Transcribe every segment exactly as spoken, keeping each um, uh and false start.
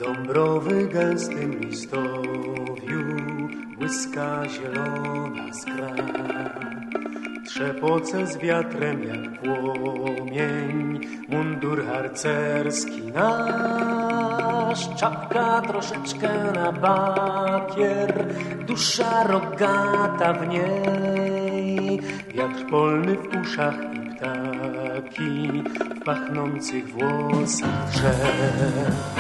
Dąbrowy gęstym listowiu błyska zielona skra. Trzepoce z wiatrem jak płomień mundur harcerski nasz. Czapka troszeczkę na bakier, dusza rogata w niej. Wiatr polny w uszach i ptaki w pachnących włosach drzew.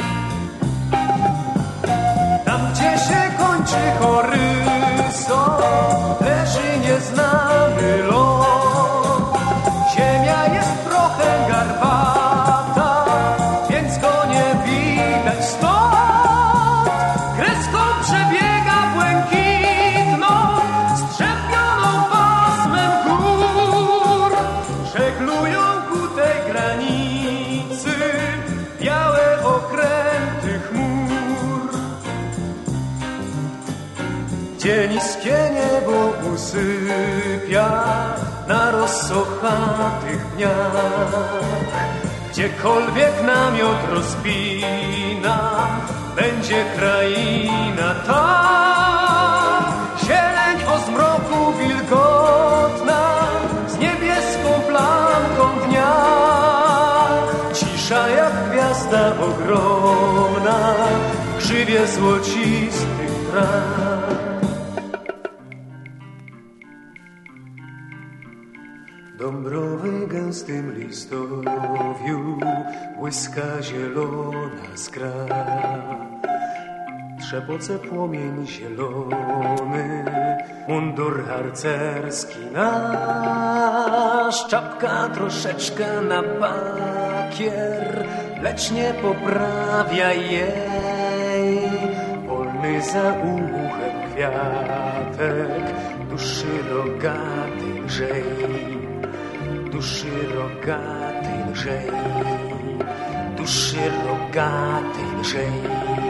Tam, gdzie się kończy horyzont, leży nieznany los. Ziemia jest prochem garbata, więc go nie widać stąd. Kreską przebiega błękitną, strzępioną pasmem gór. Żeglują ku tej granicy białe okręty chmur. Gdzie niskie niebo usypia na rozsochatych dniach. Gdziekolwiek namiot rozpina, będzie kraina ta. Zieleń o zmroku wilgotna, z niebieską plamką dnia. Cisza jak gwiazda ogromna, w krzywie złocistych traw. Dąbrowy gęstym listowiu błyska zielona skra. Trzepoce płomień zielony, mundur harcerski nasz. Czapka troszeczkę na bakier, lecz nie poprawia jej. Polny za uchem kwiatek, duszy rogaty lżej. Duszy rogaty lżej, duszy rogaty lżej.